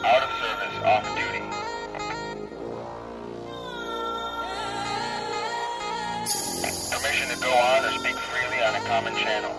Out of service, off duty. Permission to go on or speak freely on a common channel.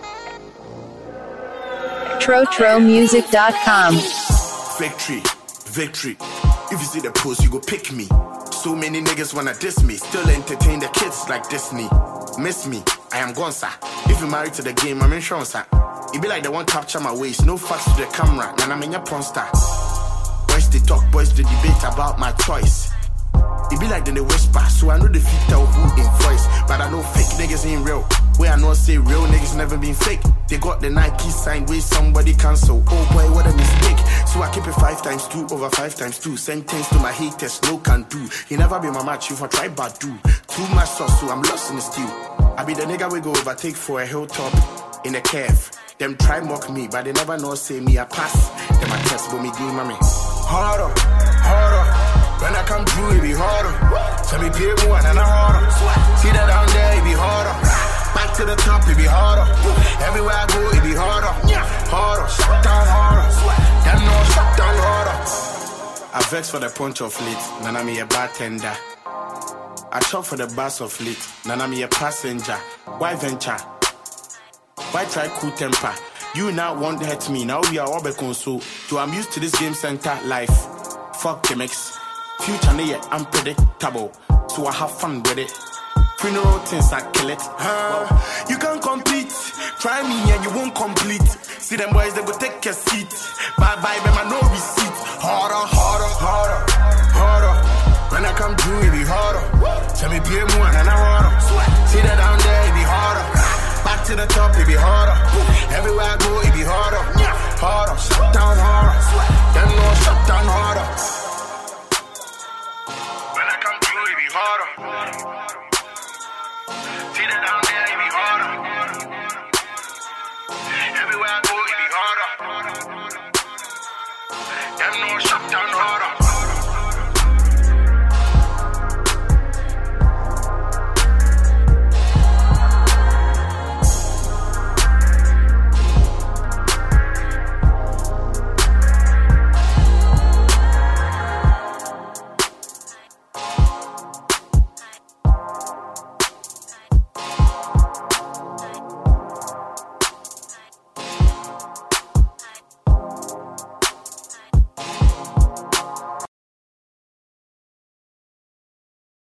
TroTroMusic.com. Victory, victory. If you see the post, you go pick me. So many niggas wanna diss me. Still entertain the kids like Disney. Miss me, I am gone, sir. If you married to the game, I'm insurance, sir. It be like they want capture my waist. No facts to the camera, and I'm in your porn star. Boys they talk, boys they debate about my choice. It be like then they whisper, so I know the fit tell who in voice. But I know fake niggas ain't real. Where I know say real niggas never been fake. They got the Nike sign where somebody cancel. Oh boy, what a mistake. So I keep it 5 times 2 over 5 times 2. Sentence to my haters, no can do. You never be my match, you for try Badu. Too much sauce, so I'm lost in the stew. I be the nigga we go overtake for a hilltop in a cave. Them try mock me, but they never know say me a pass. Them a test, but me give mommy. Harder, harder. When I come through, it be harder. So me pay more and harder. See that down there, it be harder. Back to the top, it be harder. Everywhere I go, it be harder. Harder, shut down harder. Them no shut down harder. I vex for the punch of late, none of me a bartender. I chop for the bass of late, none of me a passenger. Why venture? Why try cool temper? You now won't hurt me, now we are all back console. So I'm used to this game center life. Fuck the mix. Future near unpredictable, so I have fun with it. Funeral things I kill it. You can't compete. Try me and you won't complete. See them boys, they go take a seat. Bye bye, man, no receipt. Harder, harder, harder, harder. When I come through, it be harder. Tell me pay more and harder. See that down there, it be harder. Back to the top, it be harder. Everywhere I go, it be harder. Harder, shut down harder. Them no shut down harder. Harder. See that down there, it be harder. Everywhere I go, it be harder. Them no